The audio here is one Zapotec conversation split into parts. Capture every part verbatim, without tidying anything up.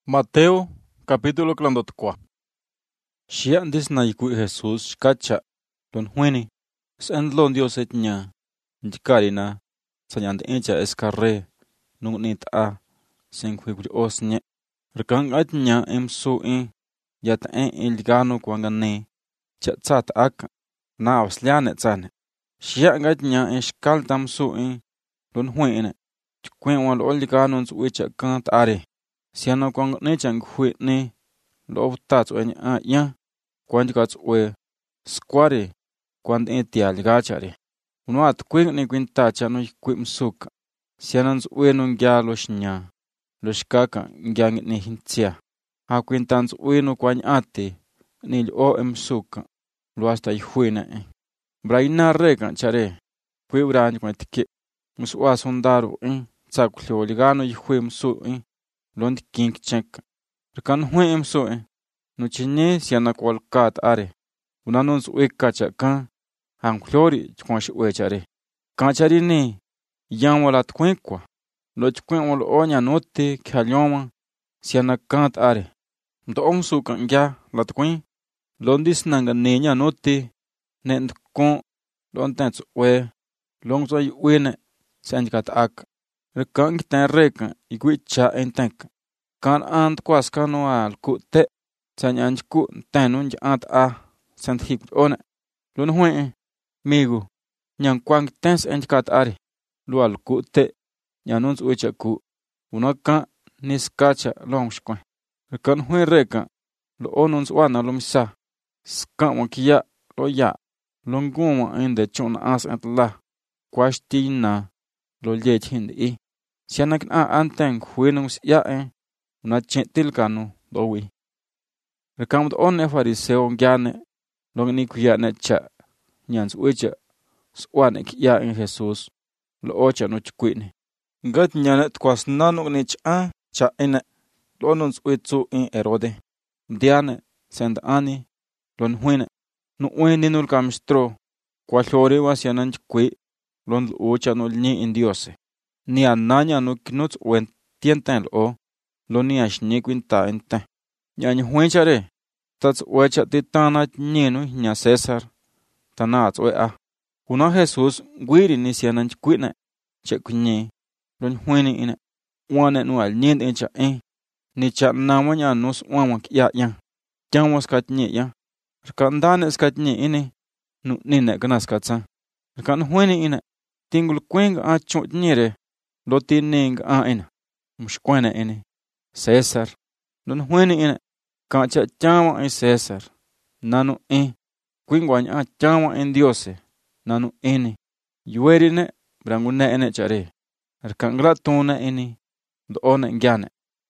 Mateo, capítulo clandotqua. Xiandis na yikui Jesús xcacha, lon huini, s'endlon Dios etña, njikarina, sañandecha escarre, nung nita, senquibri osñe, rkang atña em su'i, yata'en ilgano kwangane, chatsat ak, na osliane tsane. Xiang atña en xkaltam su'i, lon huine, chkwen wan olgano nsu'icha kant are. Siano kwang ne chang hui ne lo tats wen a ya kwang gats we square kwang e tial gachare uno at kwing ne kwinta cha no kwim suk sianans we no gya lo shnya lo shkaka gyang ne hintia ha kwintans we no kwang ate ni o em suk lo hasta hui na e braina rega chare kwi bran kwang tike muswa sondaro e tsaklyo ligano hui su e lond king check kan huem so e no chine siana kwal kat are unanons we kacha kan hang flori chkonsh we chare kan chari ne yan wala tkwenkwa lo chkwen wal onya note khalyoma siana kant are ndo omsu kan gya la tkwen londis nanga nenya note nend kon lon tants we long so we ne sanjkat ak kan tan reka igwicha entank kan ant kwas kano al ku te sanyanj ku tanun ant a sant hip on lon hwe migu nyang kwang tens enkat ari lo al ku te nyanun ucha ku unaka niskacha long shkwa kan hwe reka lo onun swana lo misa skam wakia lo ya longuma inde chon as atla kwashtina lo lechin i sianak a antang huenus ya e una chentil kanu dowi rekam on e fariseo gyane longni kuya na cha nyans ucha swan ek ya en Jesus lo ocha no chkwini ngat nyana twas nanu ni cha cha ene lonons uitsu in erode diane send ani lon huene no ueni nul kamstro kwa hlore wasianan chkwi lon ocha no ni in diose ni ananya no knuts wen tienten o lo ni ashni kwinta ente nyany huenchare tats wecha titana nyenu nya Cesar tanats we a una Jesus gwiri ni sianan kwina che kunye lon hueni ina wana no al nyen encha e ni cha namanya nos wama ya ya kyamos katnye ya kandane skatnye ine nu nina kanaskatsa kan hueni ina tingul kweng a chotnyere lo tineng a ina mushkwana ine Cesar lon hueni ina ka cha chama e Cesar nanu e kwingwan a chama en diose nanu ene yuerine branguna ene chare arkangla tona ene do ona ngane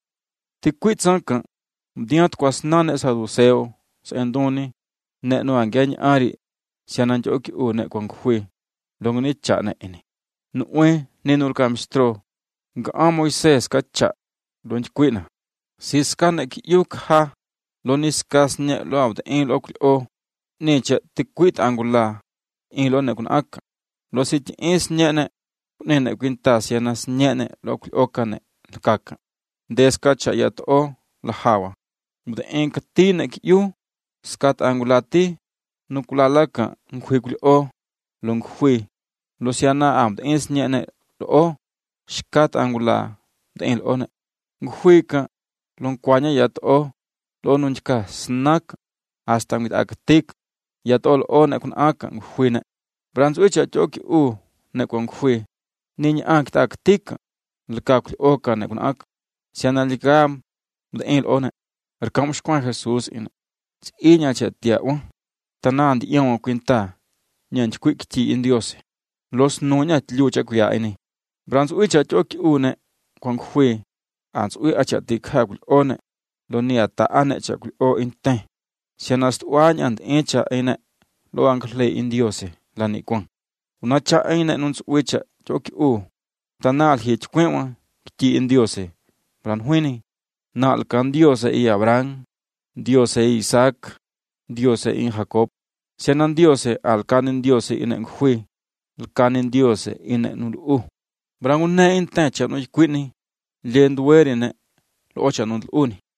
tikwitsanka diat kwasnane saduceo sendoni ne no angany ari sianan joki o ne kwanghui longni chana ene no we nenul kamstro ga Moises ka cha lonj kwina siskan ek yuk ha loniskas ne lo av en lo o ne cha tikwit angula in lo ne kun ak lo sit is nyane ne ne kwinta sianas nyane lo o kane kaka deska cha yat o la hawa mud en katin ek yu skat angulati nukulalaka ngwigul o longhui lo siana am is nyane lo o skat angula den lo ne nghuika lon kwanya yat o lo nunchka snak hasta mit aktik yat ol o ne kun aka nghuina branz ucha choki u ne kun nghui ninya akta aktik lkak o ka ne kun ak siana likam den lo ne erkam shkwa Jesus in inya cha tia o tanan di yon kwinta nyanch kwikti in Dios los nonya tlucha kuya ini branz ucha choki u ne kun nghui ans ui acha tikhagul one lo ni ata ane chakul o inte sianas tuany and echa ene lo angle in diose la ni kwang una cha ene nuns uicha choki u tanal hi chkwenwa ki in diose plan huini nal kan diose i Abraham diose i Isaac diose in Jacob sianan diose al kanin diose in hui al kanin diose in nul u brangun ne inte cha no kwini lenduerine lo ocha nun uni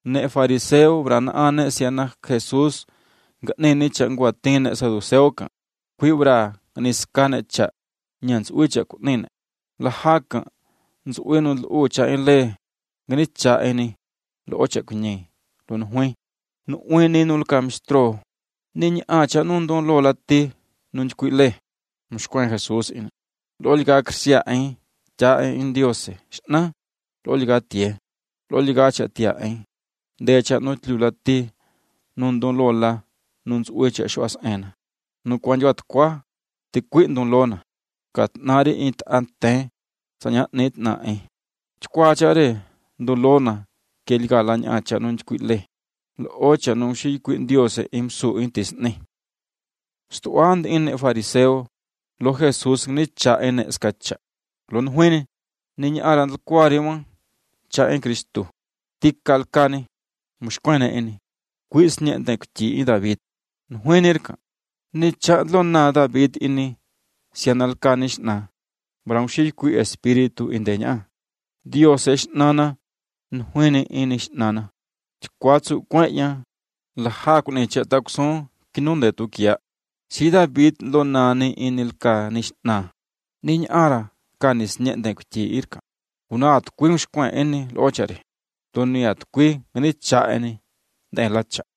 ne fariseo bran ane siana Jesús nini cha nguatine saduceo ka kuibra niskane cha nyans ucha kunine la haka nzuenu ucha ile ngani cha eni lo ocha kunyi lo nhui nu weni nul kamstro niña acha nun don lo lati nun kuile muskwen Jesús in lo liga krisia ai cha en diose shna lo liga tie lo liga cha tia ai de cha no tlulati nun don lola nun ucha shwas ena nu kwanjo atkwa ti kwin don lona kat nari int ante sanya nit na ai chkwa chare don lona ke liga lañ acha nun kuile lo ocha nun shi kwin diose imsu intisni stuand in fariseo lo Jesús ni cha en skacha lon huene niña aran kwariwan cha en Cristo tikal kani mushkwana eni kwis nya de kti David huenerka ni cha lona David ini sianal kanishna bramshi ku espíritu indeña Dios es nana huene inish nana kwatsu kwanya la hakune cha takson kinunde tukia si David lona ni inil kanishna niña ara kanis nya de kti irka unat kwinsh kwa eni lochare doniat kwi ni cha eni de lacha